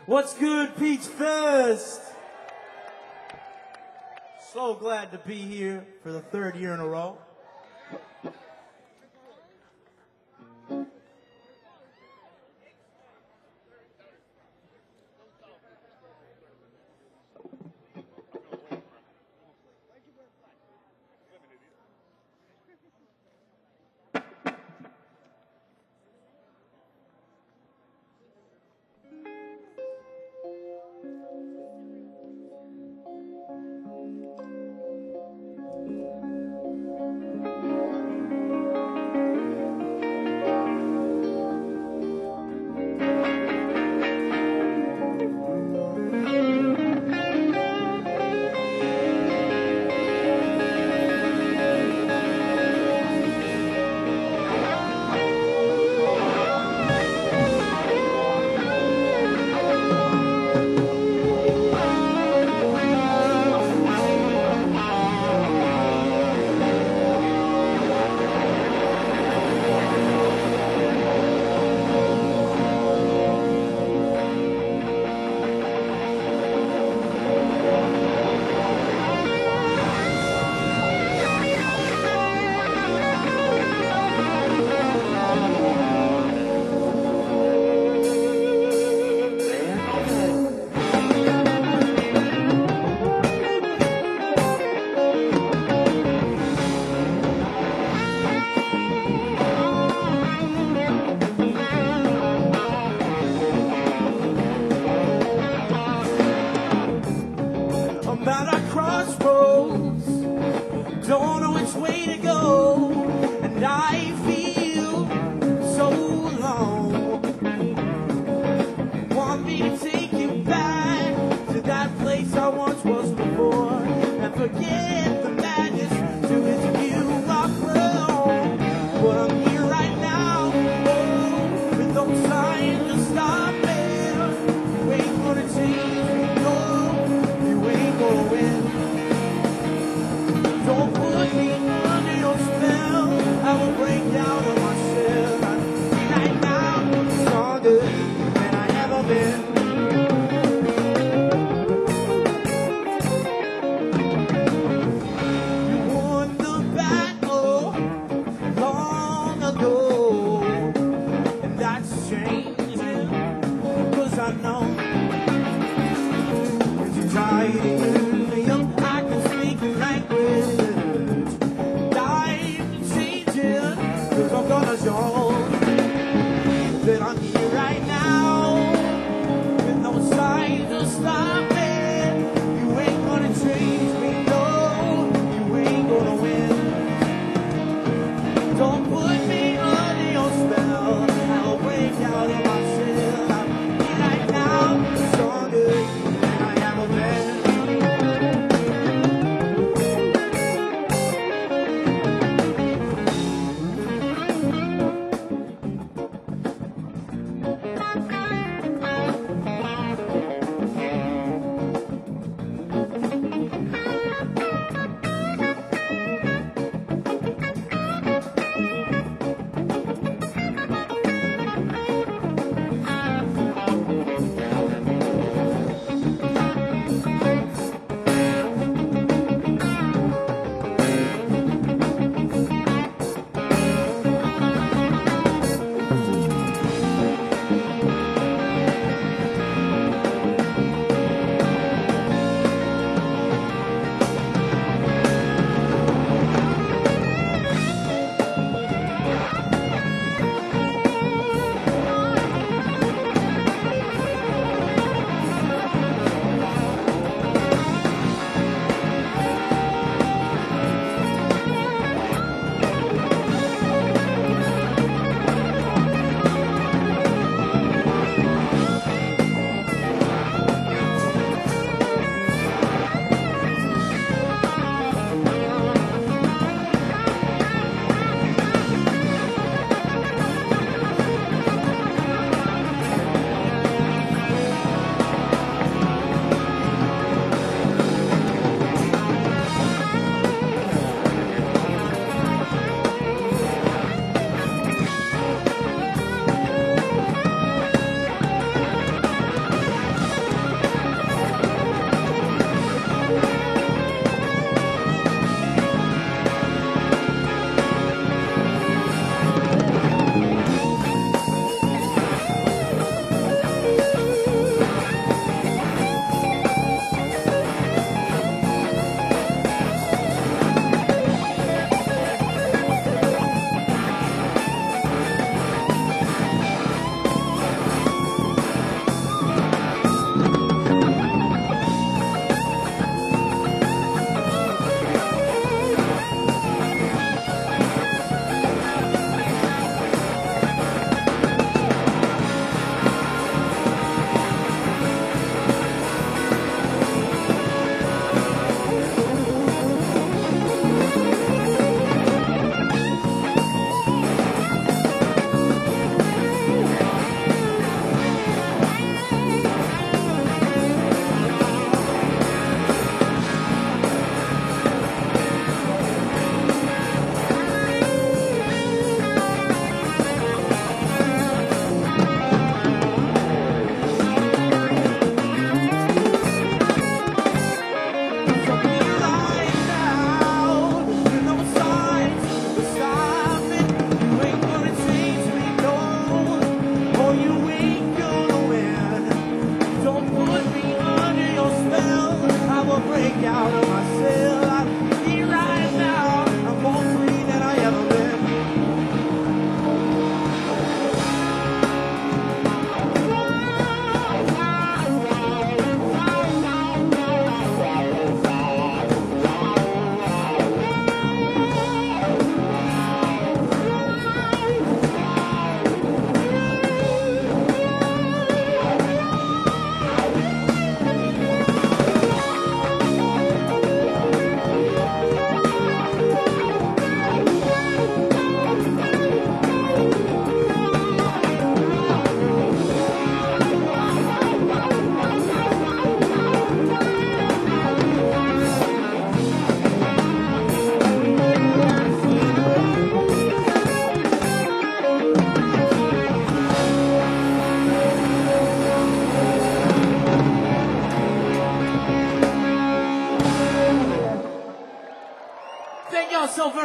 What's good, Peach Fest? So glad to be here for the third year in a row.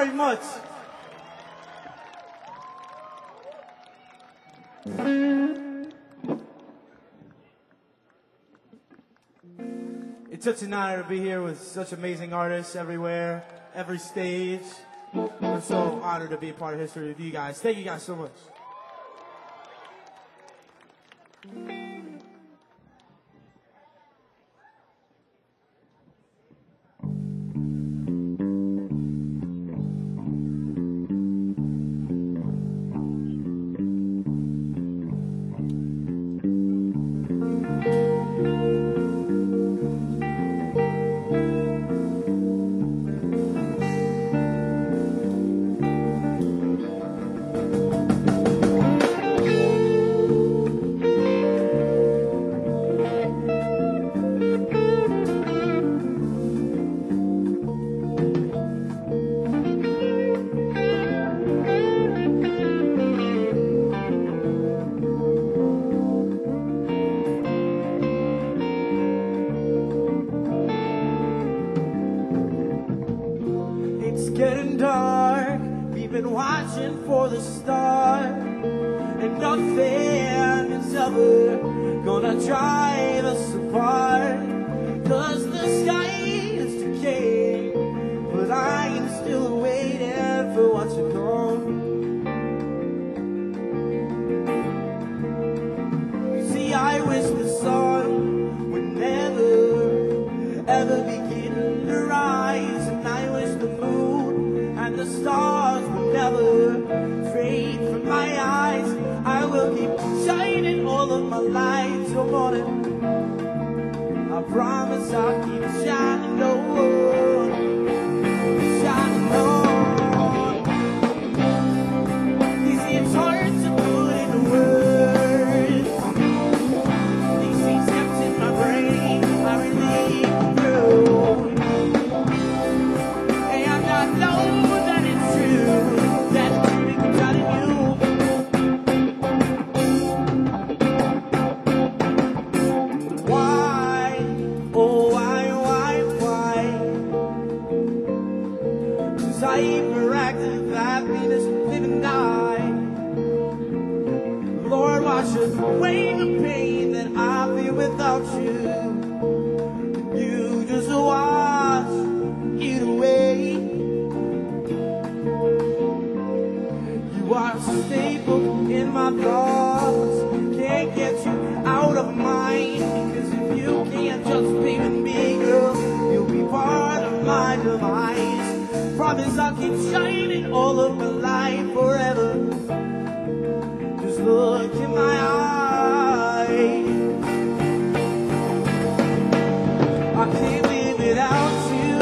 very much. It's such an honor to be here with such amazing artists everywhere, every stage. I'm so honored to be a part of history with you guys. Thank you guys so much. It's getting dark, we've been watching for the start, and nothing is ever gonna drive us apart, 'cause the sky is decaying, but I am still waiting for what to come. You see, I wish the sun would never, ever begin to rise, and I wish the moon and the stars will never fade from my eyes. I will keep shining all of my light till morning. I promise I'll keep shining on, shining on. You see, it's hard to put into words these things kept in my brain. I really do, and I know that it's true, that the truth is out in you. Why, oh why? 'Cause I hyperactive happiness living die. Lord, wash away the pain that I feel without you. You just wash it away. You are a staple in my thoughts, can't get you out of mind, because if you can't just be with me, girl, you'll be part of my demise. Promise I'll keep shining all of my life forever. Just look in my eyes. I can't live without you.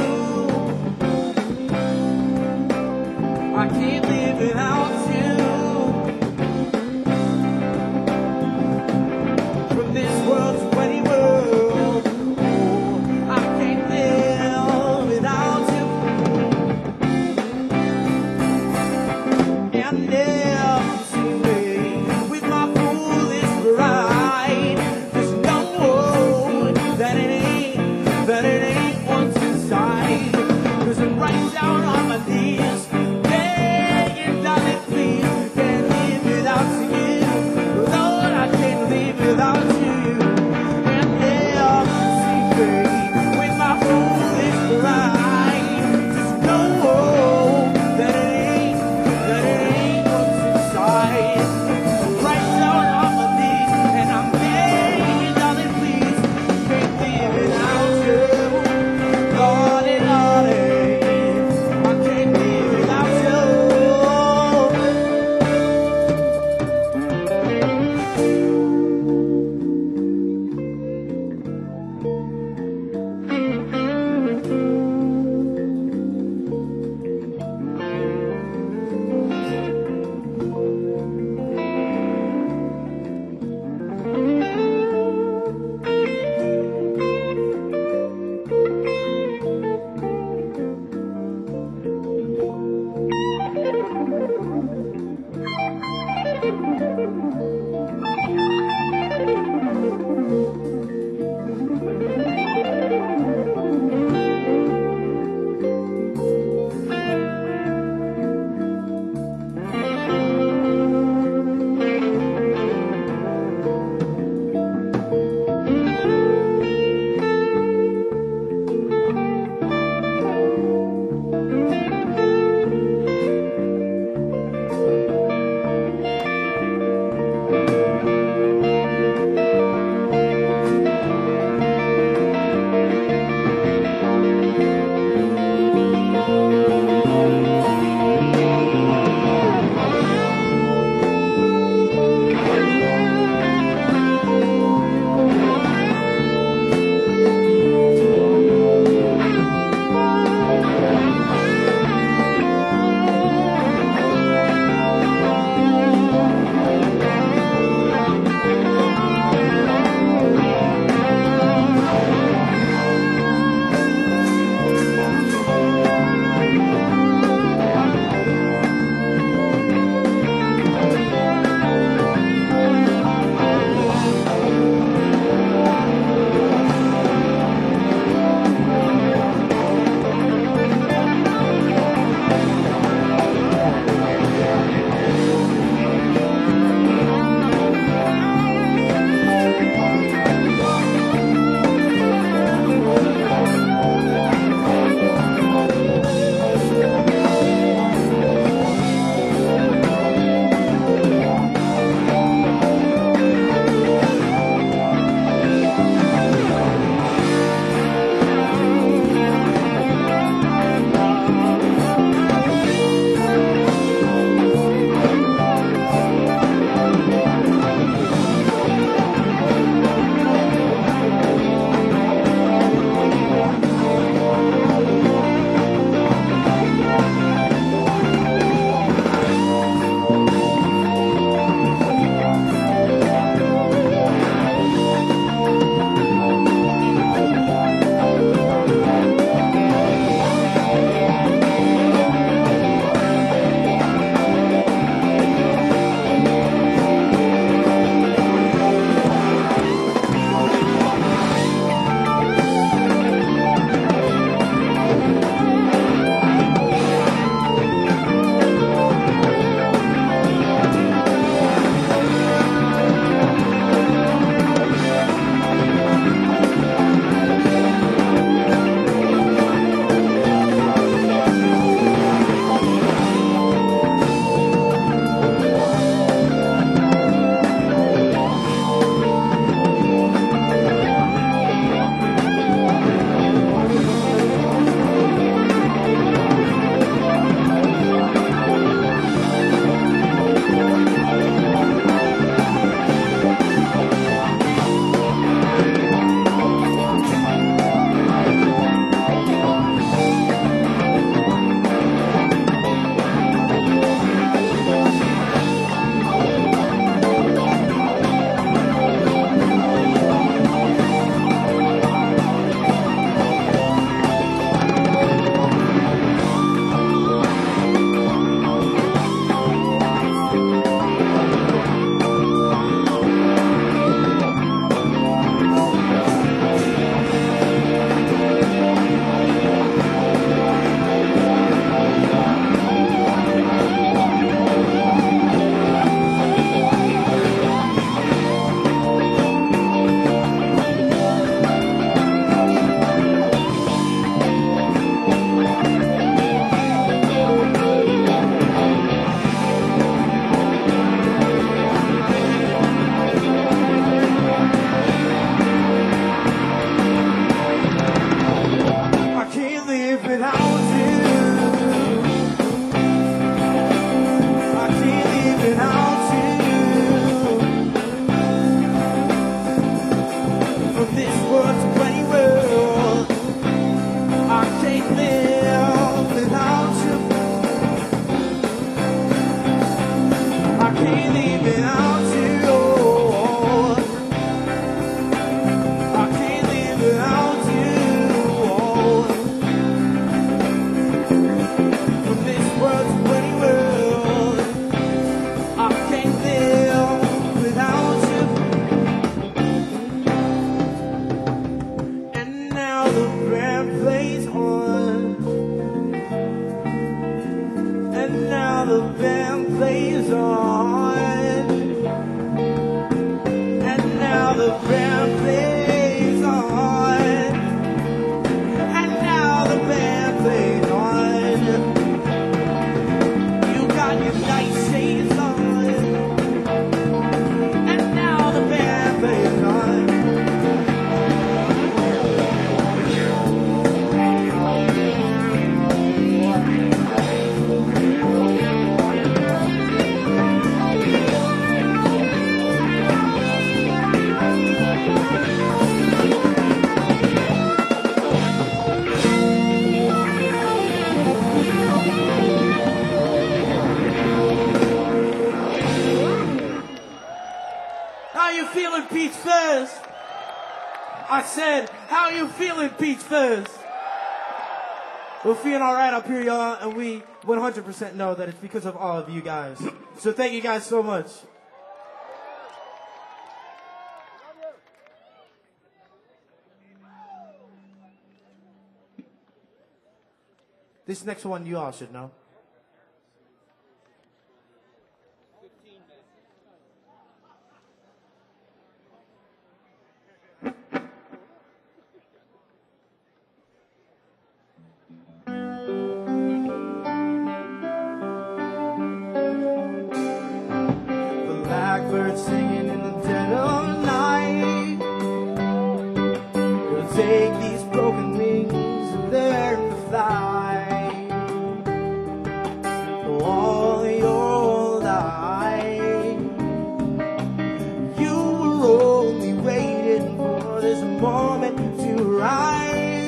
I can't live without you. From this world's pretty world, oh, I can't live without you. And never to me with my foolish pride. Just know that it ain't what's inside. 'Cause I'm right down on my knees, begging, darling, please, can't live without you. Lord, I can't live without you. And never secret with my foolish pride. Just know that it ain't what's inside. Right down on my knees, and I'm begging, darling, please, can't live without you. Lordy, Lordy, I can't live without you. can't live without you. I can't live without you. From this world to any world, I can't live without you. And now the band plays on. And now the band plays on. And now the band plays on. And now the band plays on. You got your nice shades on. And now the band plays on. How you feeling, Peach Fuzz? I said, how you feeling, Peach Fuzz? We're feeling all right up here, y'all, and we 100% know that it's because of all of you guys. So thank you guys so much. This next one you all should know. Blackbird singing in the dead of night. We'll take these broken wings and learn to fly. All your life, you were only waiting for this moment to rise.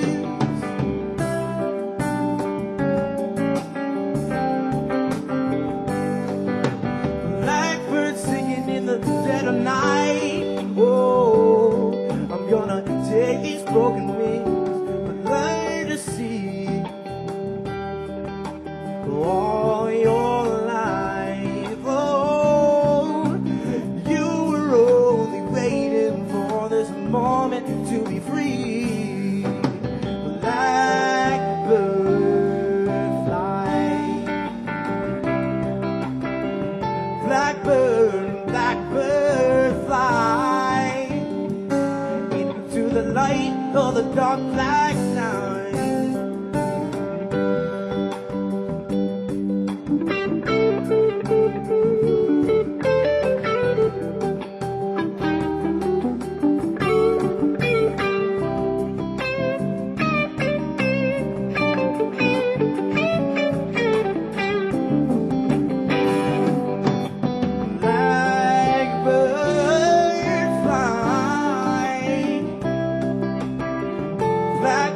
Blackbird singing in the dead of night. Oh, I'm gonna take these broken wings and learn to see. All your life, oh, you were only waiting for this moment to be free. Blackbird fly. Blackbird, blackbird fly into the light of the dark black night. Blackbird fly. Black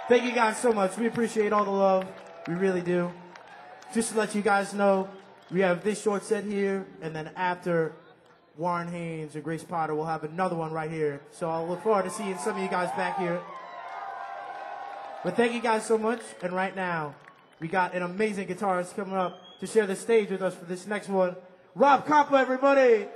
Thank you guys so much. We appreciate all the love. We really do. Just to let you guys know, we have this short set here, and then after Warren Haynes and Grace Potter, we'll have another one right here. So I'll look forward to seeing some of you guys back here. But thank you guys so much. And right now, we got an amazing guitarist coming up to share the stage with us for this next one. Rob Koppa, everybody.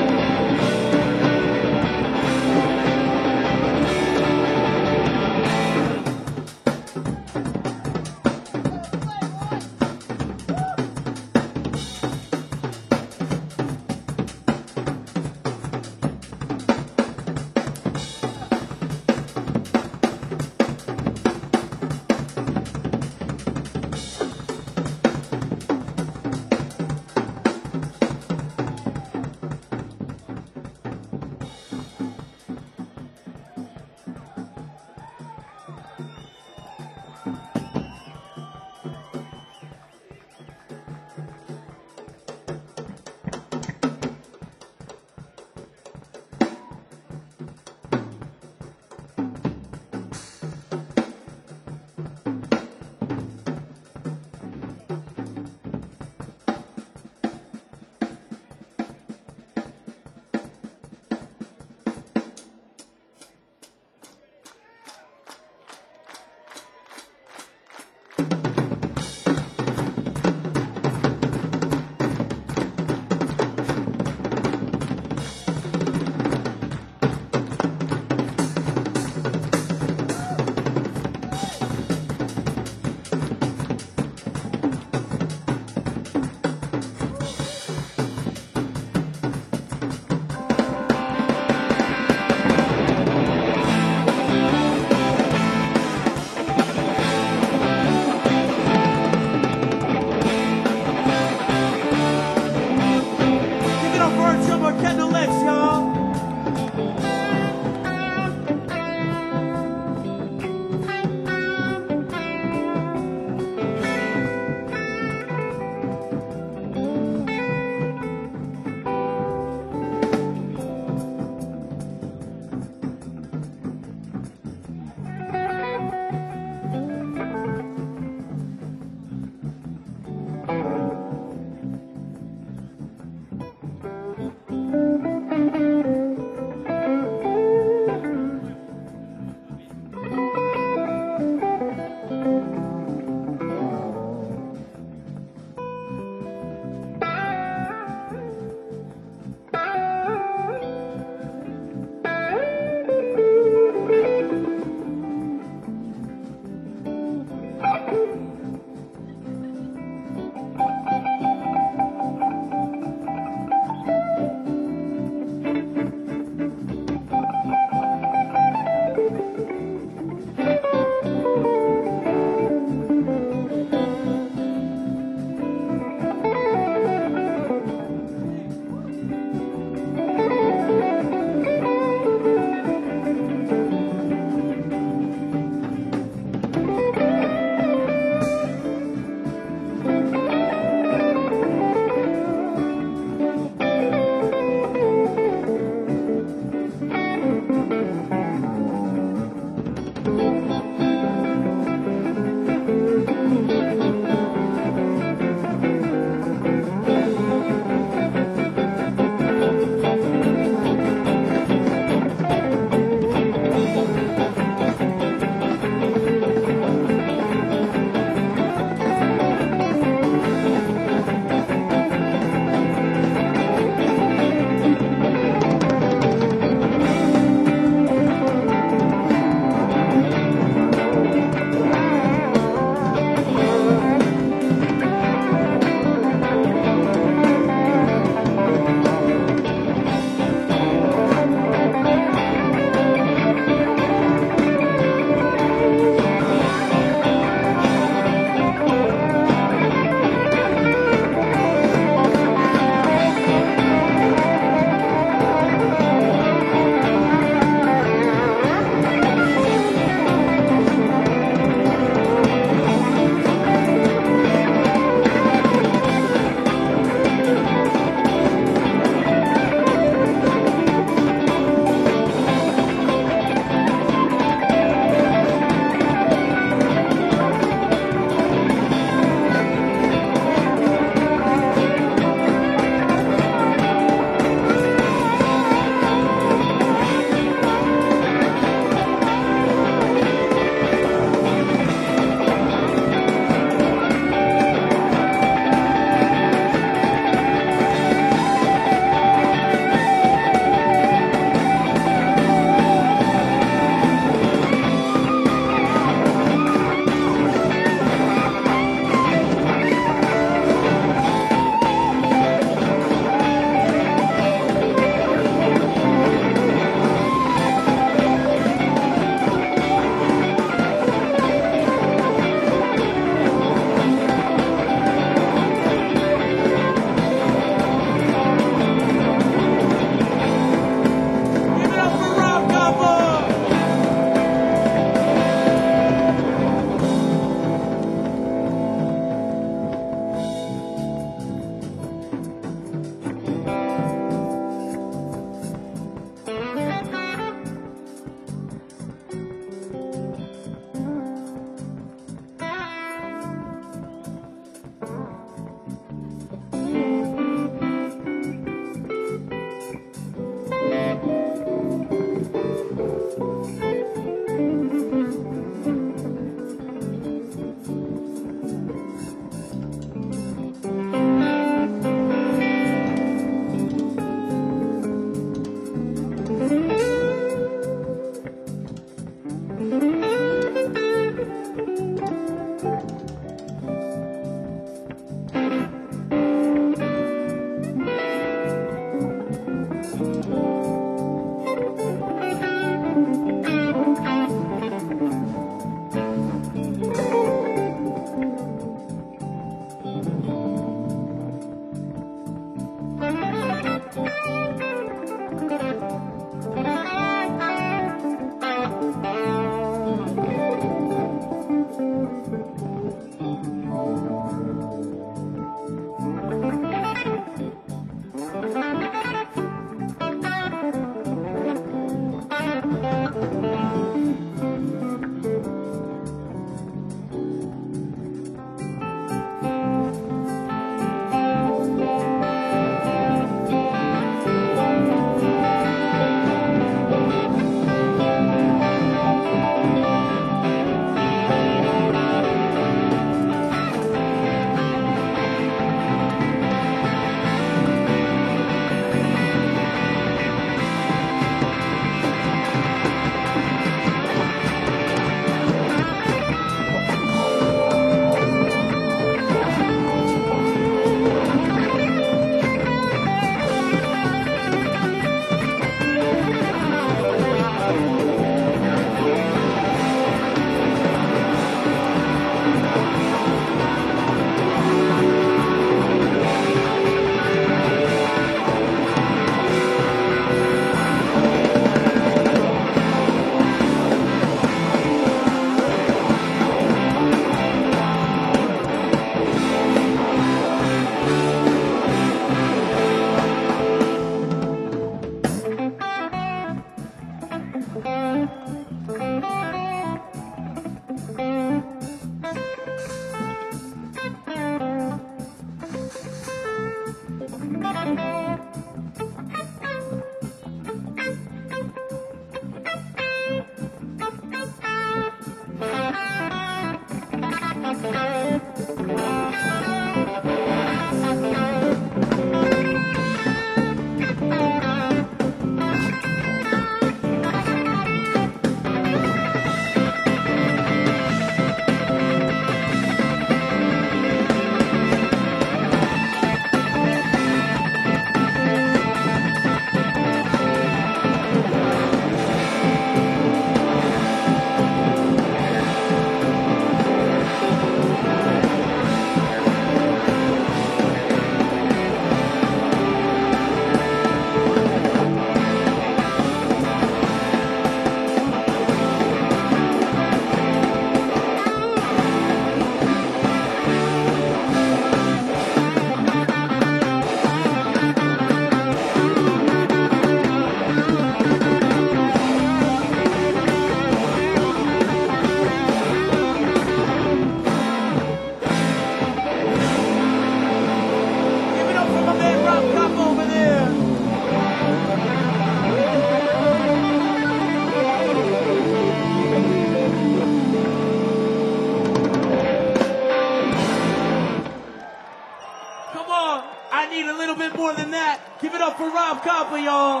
Give it up for Rob Copley, y'all.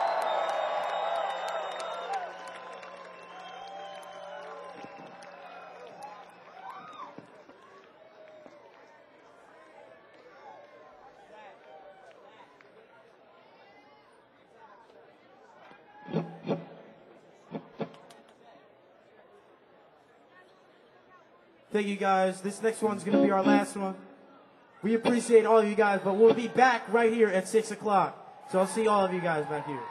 Thank you guys. This next one's going to be our last one. We appreciate all of you guys, but we'll be back right here at 6 o'clock. So I'll see all of you guys back here.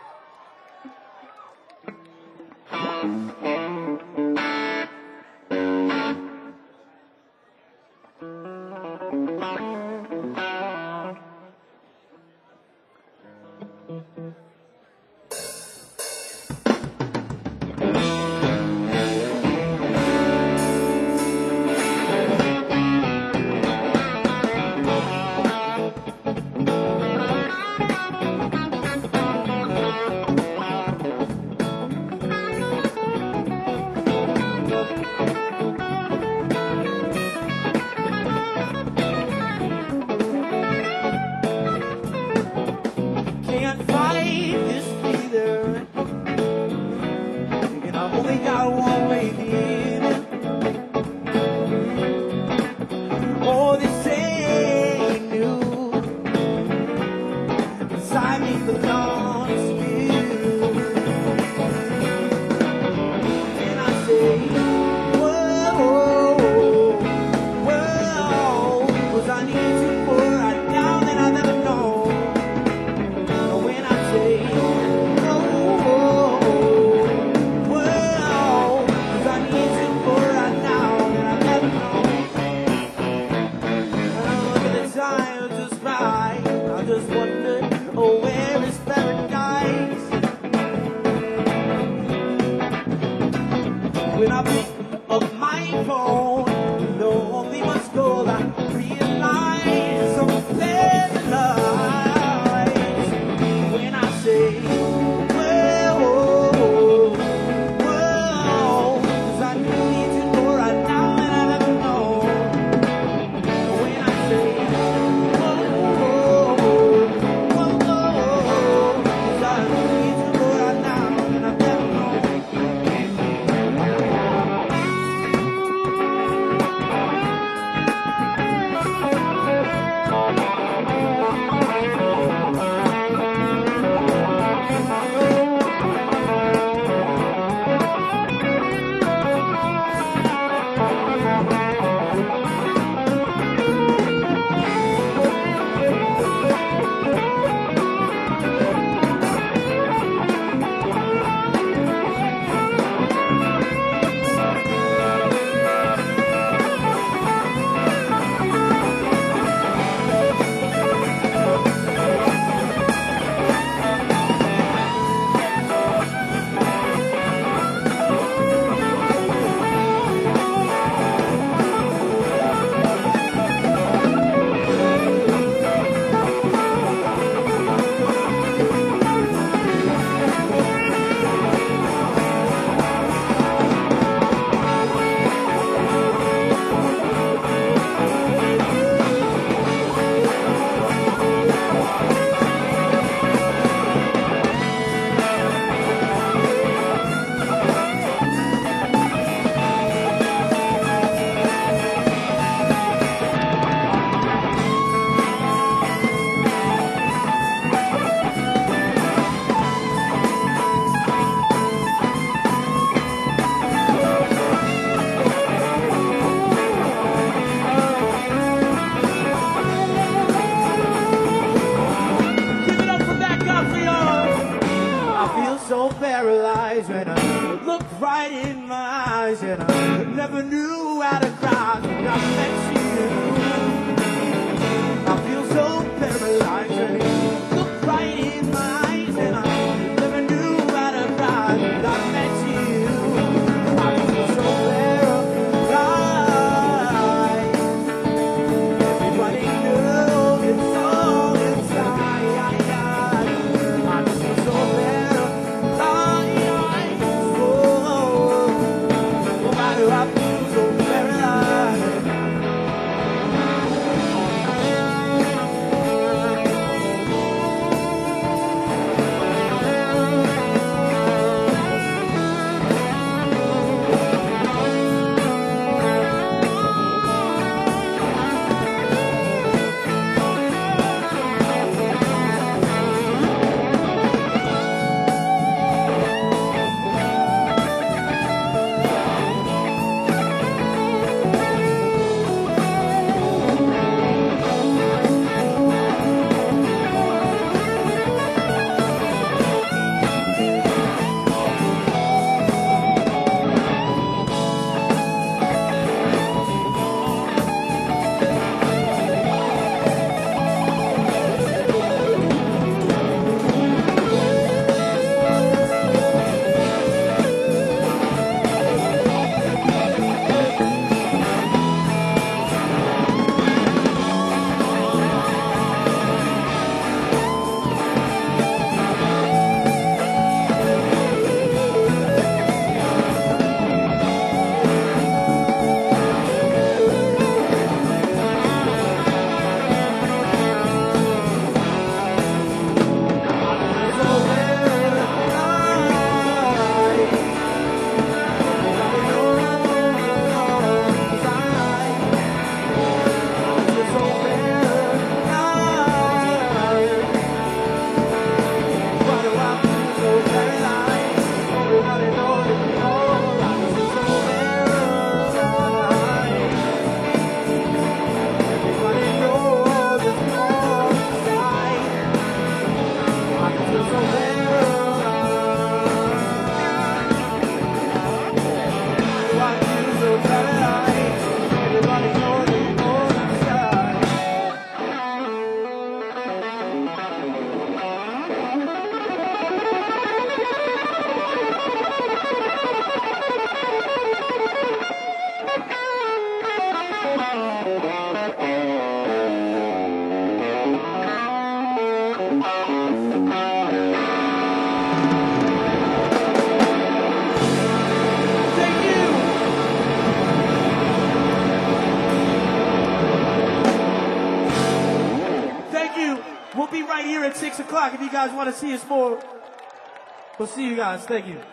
We'll be right here at 6 o'clock if you guys want to see us more. We'll see you guys. Thank you.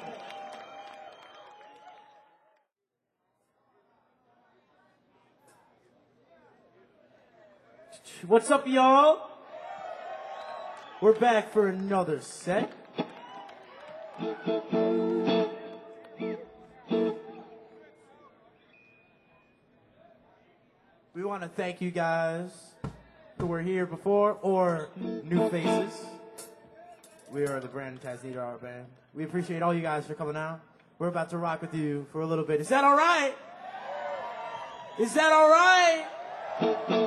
What's up, y'all? We're back for another set. We want to thank you guys who were here before or new faces. We are the Brandon Tasnita Art Band. We appreciate all you guys for coming out. We're about to rock with you for a little bit. Is that all right? Is that all right?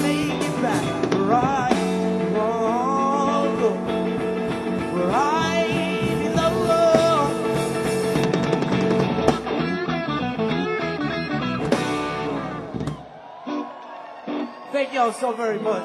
take it back. Where I belong, where I belong. Thank y'all so very much.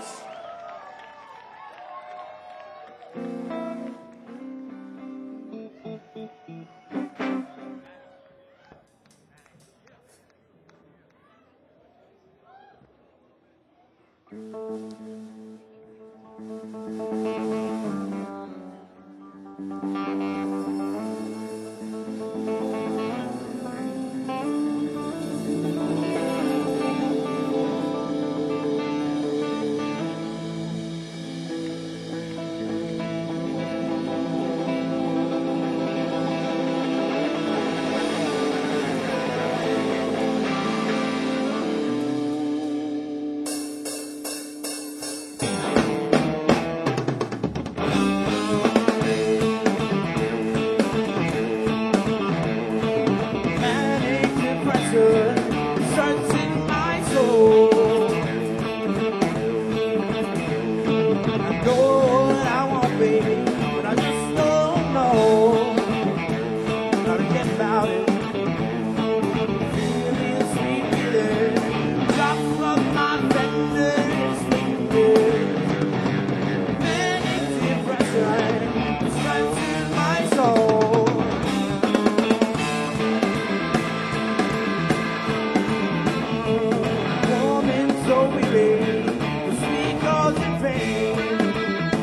So we the sweet cause in vain.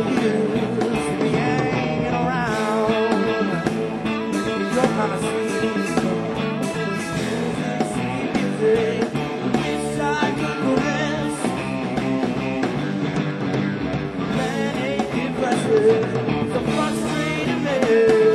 used to be hanging around. Your kind of sweet music, inside your caress. Man, ain't impressive, so frustrating me.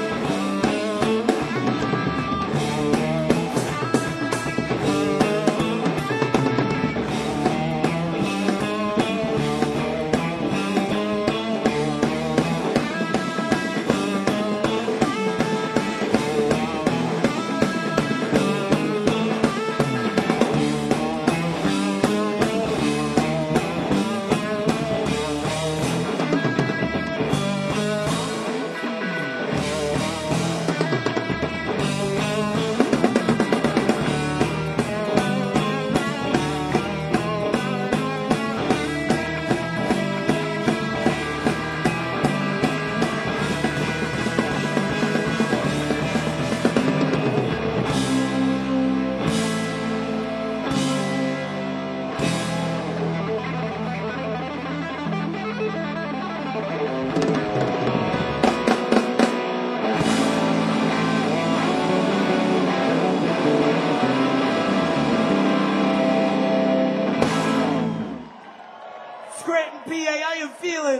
Scranton, PA, how you feeling?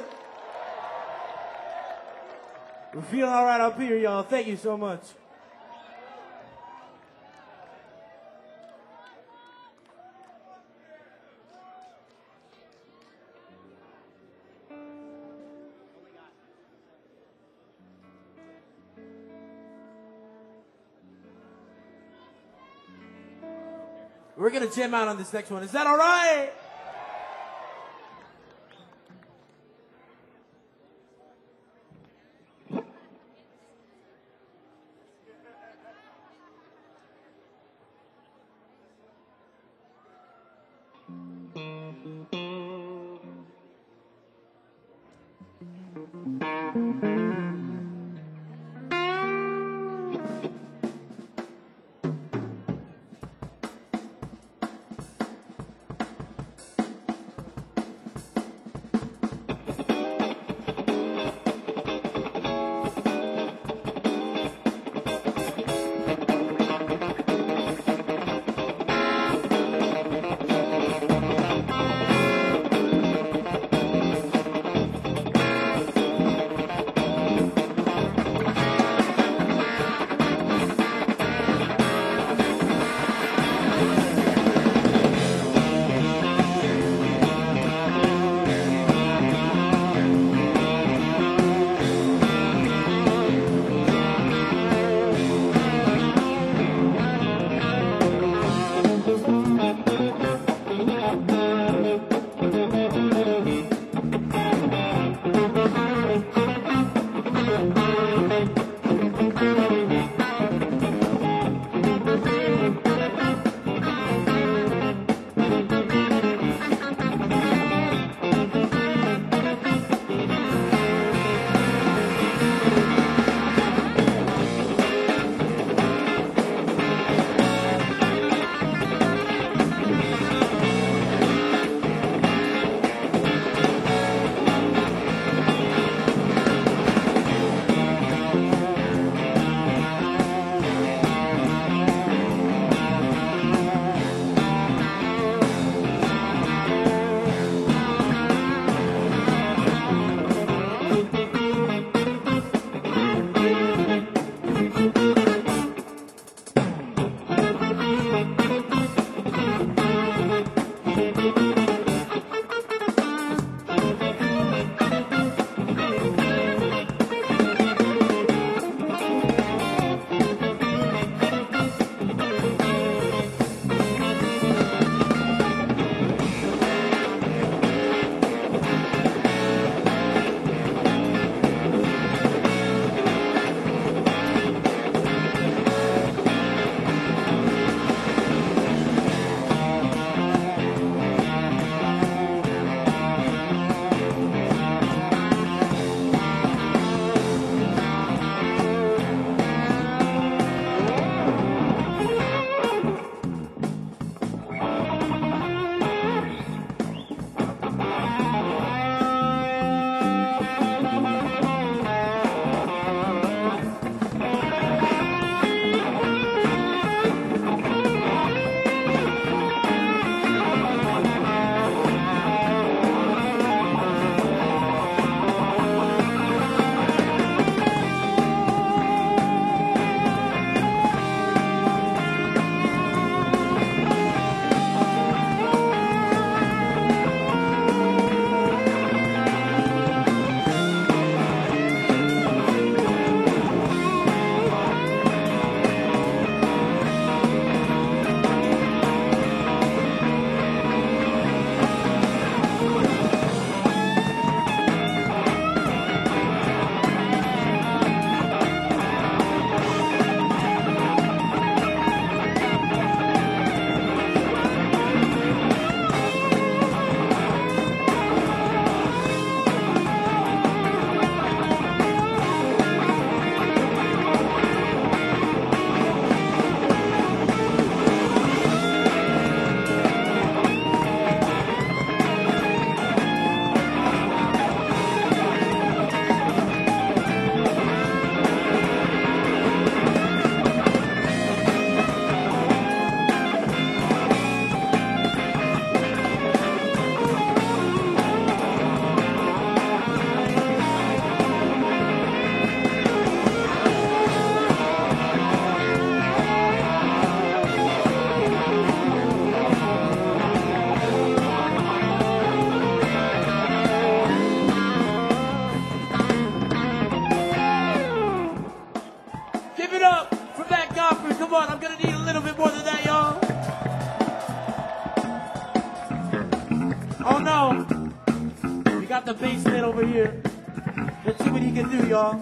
We're feeling all right up here, y'all. Thank you so much. We're gonna jam out on this next one. Is that all right? the basement over here. Let's see what he can do, y'all.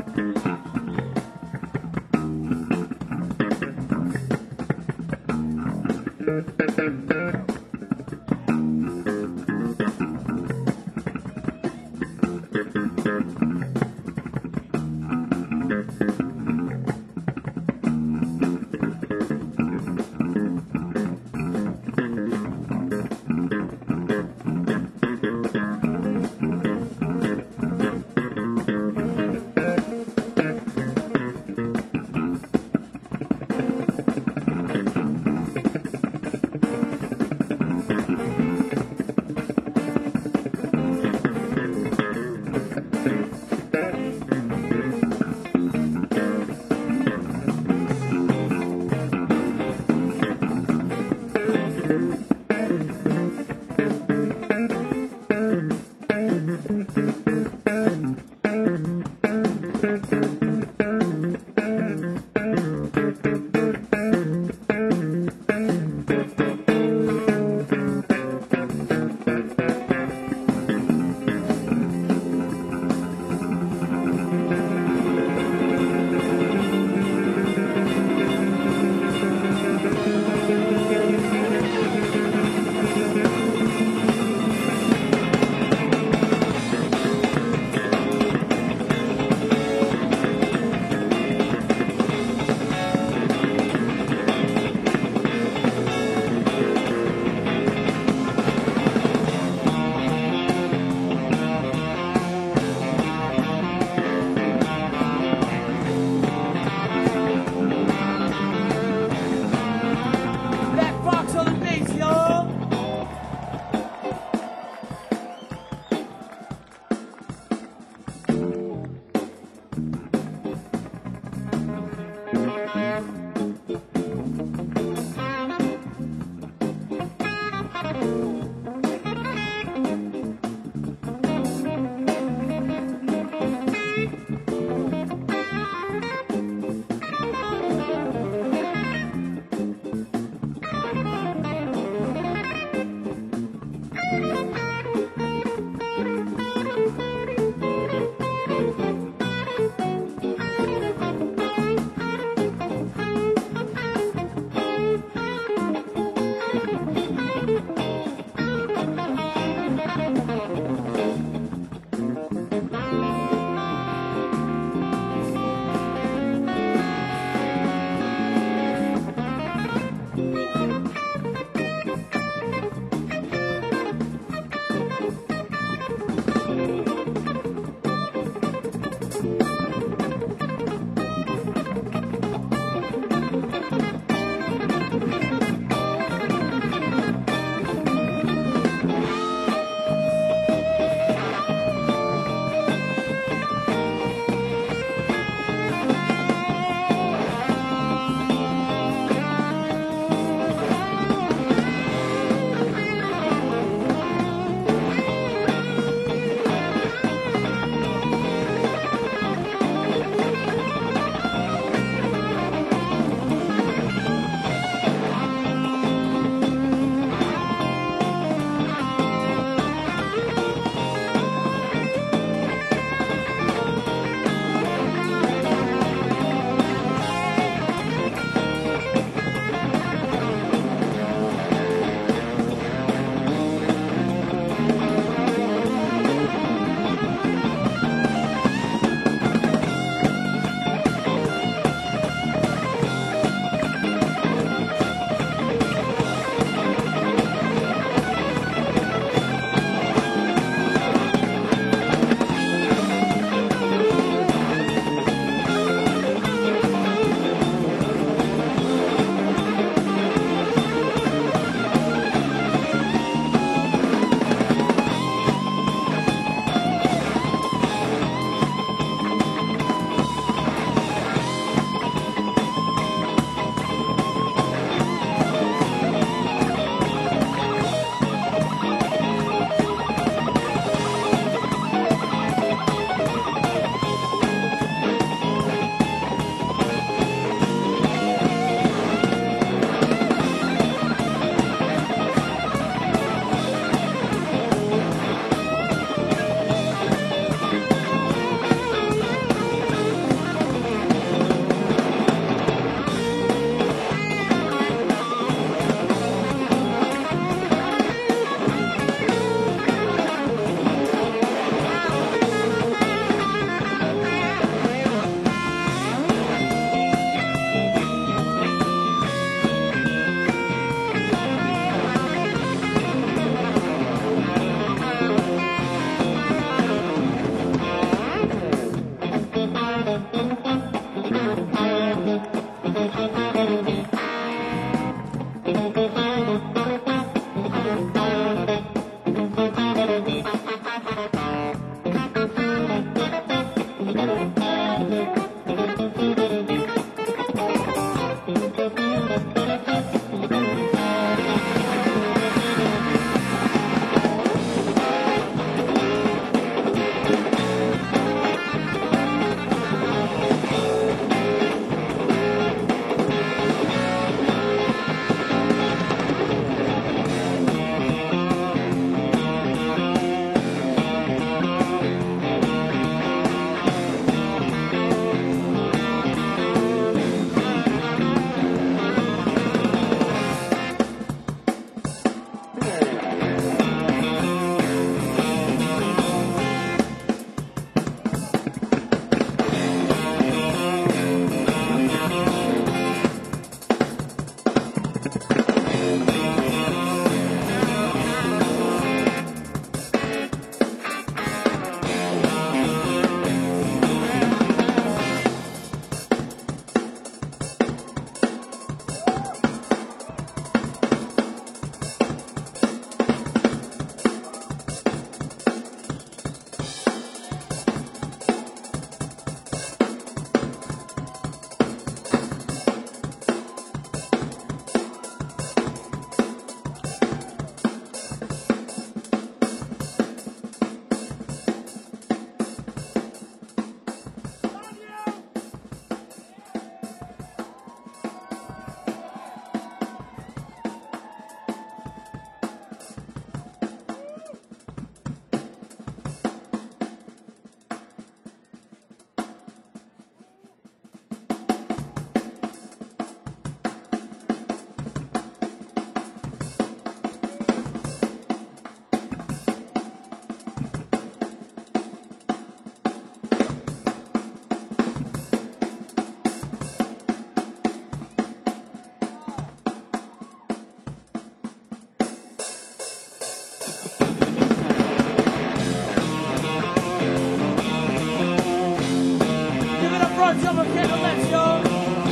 on, jump on, Kendall, let's go.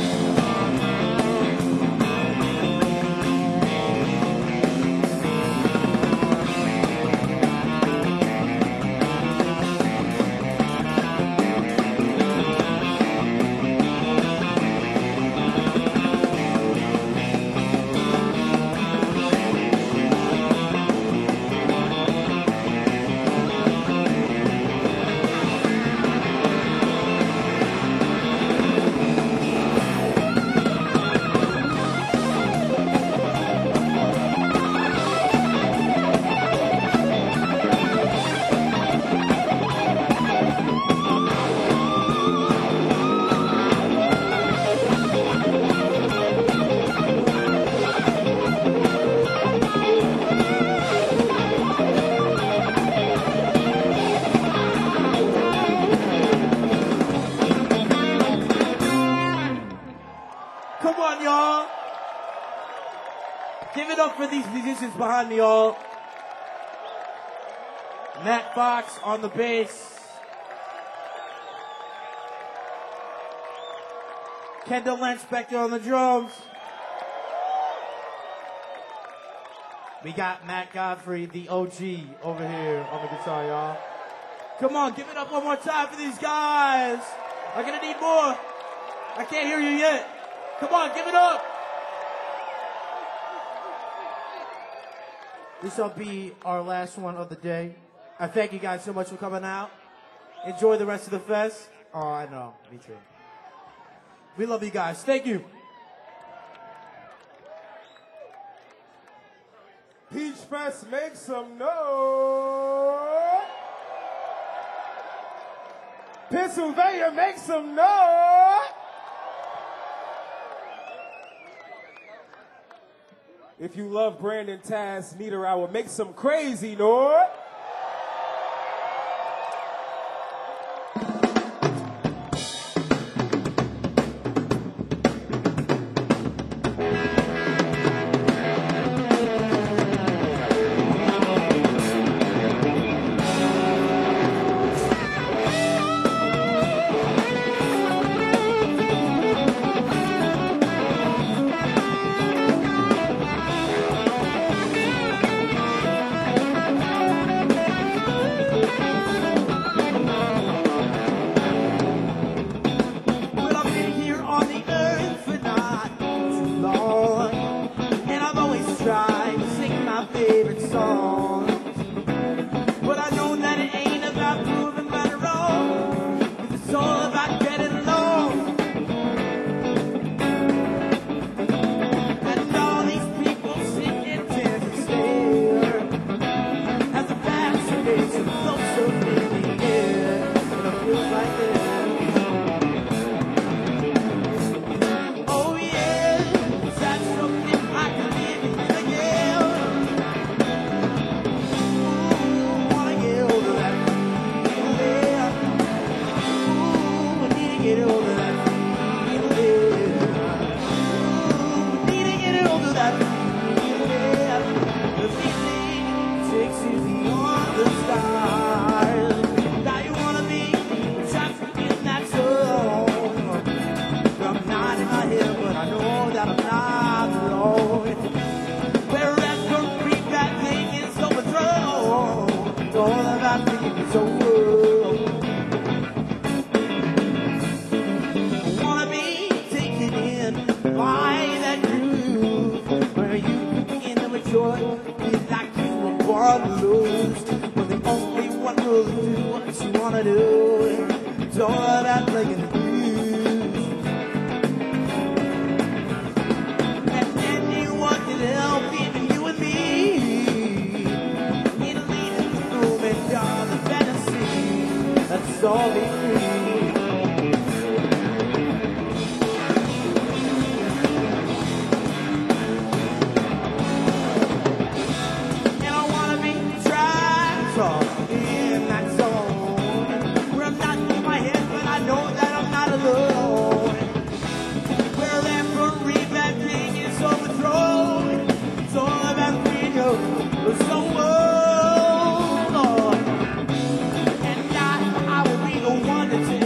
Come on, y'all. Give it up for these musicians behind me, y'all. Matt Fox on the bass. Kendall Lenspector on the drums. We got Matt Godfrey, the OG, over here on the guitar, y'all. Come on, give it up one more time for these guys. I'm gonna need more. I can't hear you yet. Come on, give it up. This will be our last one of the day. I thank you guys so much for coming out. Enjoy the rest of the fest. Oh, I know. Me too. We love you guys. Thank you. Peach Fest, make some noise. Pennsylvania, make some noise. If you love Brandon Taz, Niederauer, make some crazy noise. I will be the one to take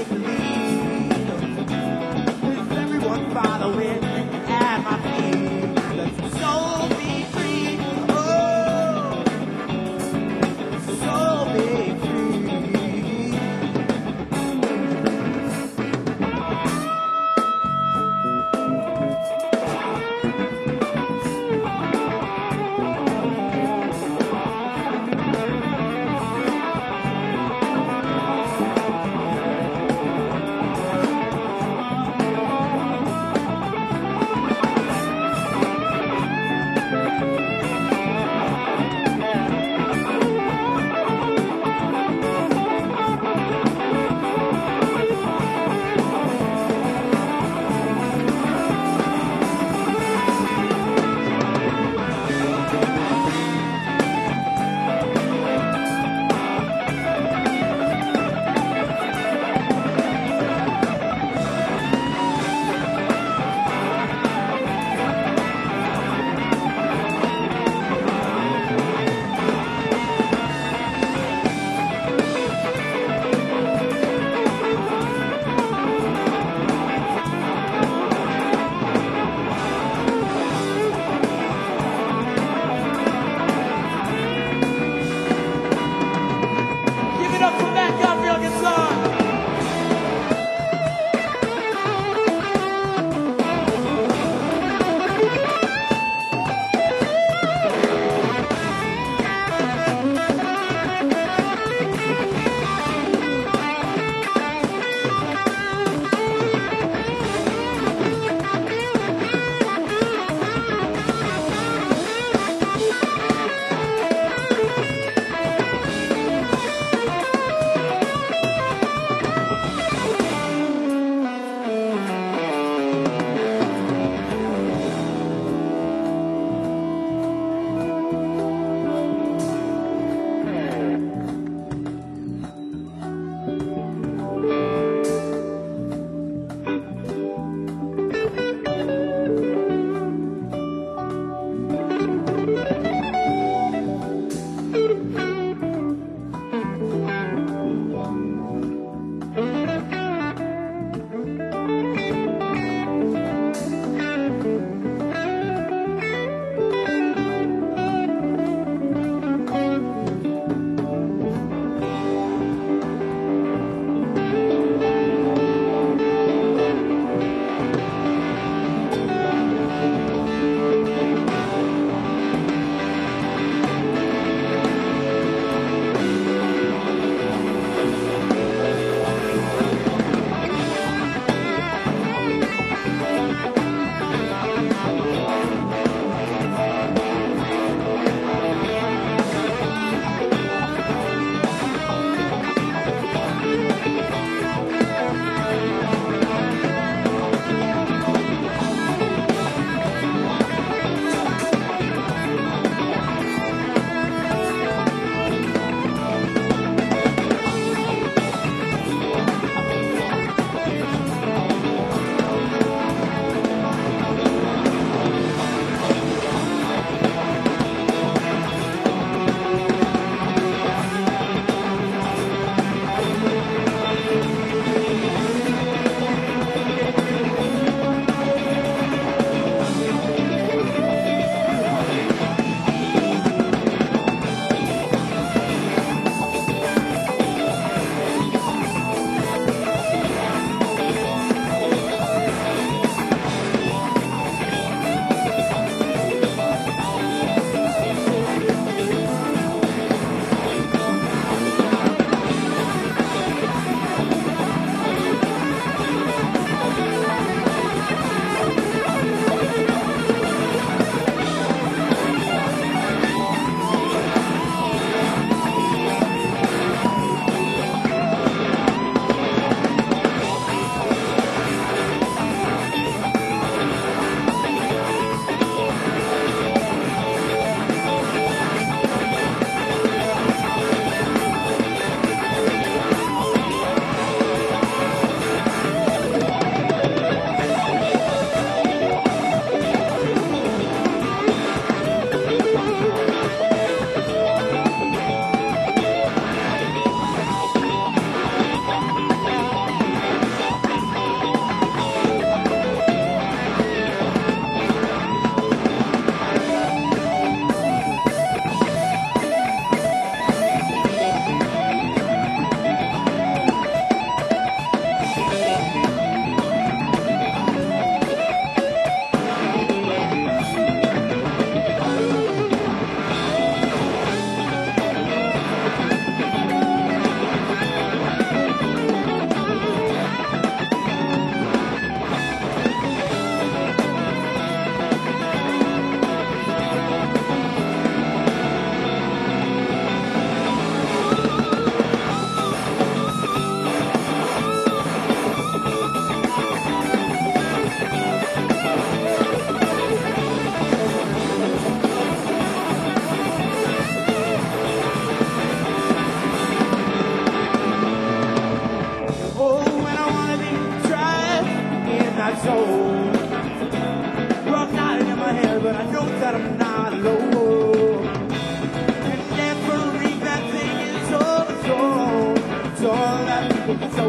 so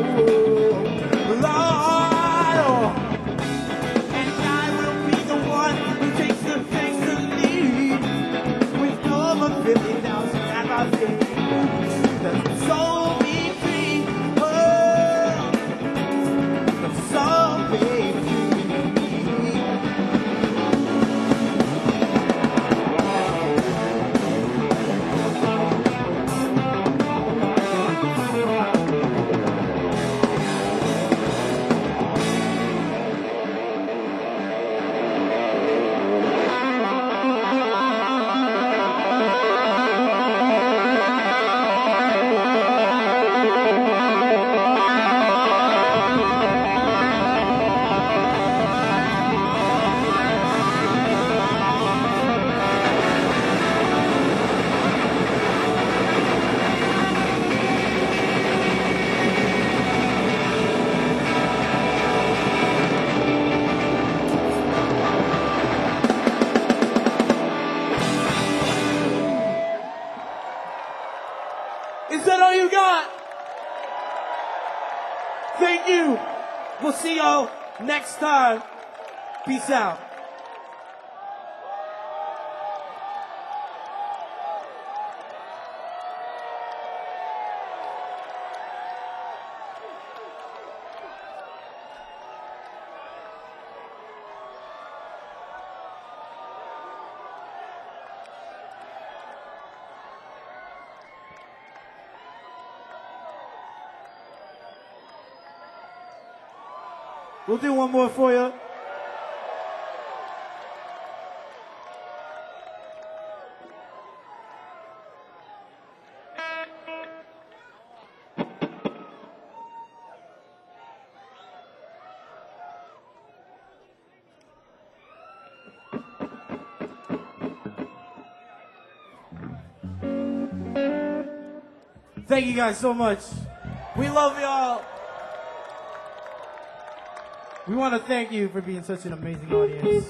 loyal. And I will be the one who takes the things to lead with over 50,000 at my feet. The soul be free, oh, the soul be free. Is that all you got? Thank you. We'll see y'all next time. Peace out. We'll do one more for you. Thank you guys so much. We love y'all. We want to thank you for being such an amazing audience.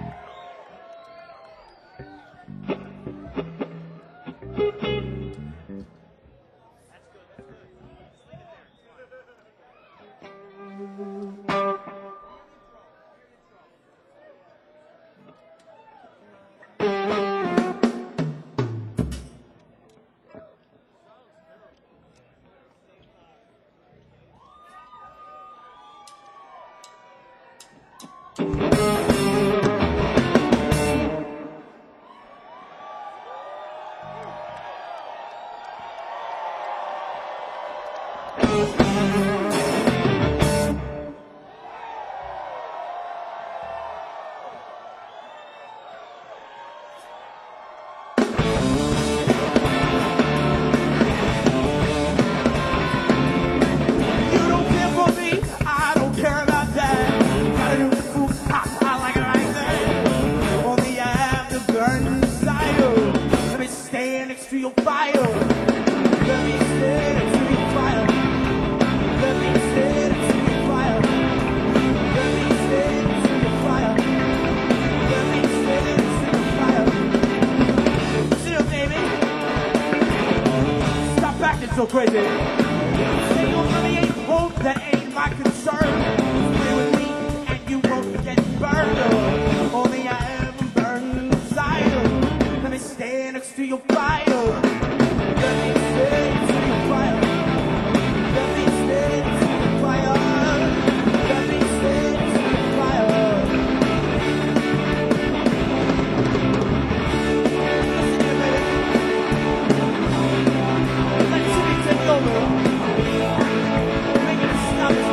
So crazy. Single money ain't hope, that ain't my concern. Stay with me and you won't get burned. Only I am burned inside. Let me stand next to your fire. Let me stand next to your fire. Let me stand next to your fire. Let me stand next to your fire. Listen here, baby. Take over. Make it stop now.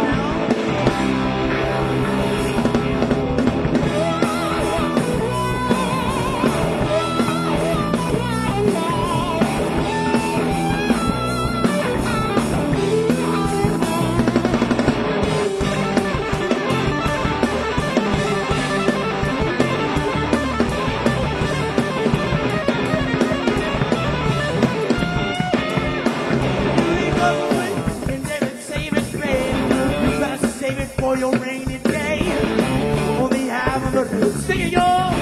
For your rainy day, only have a sing it, y'all.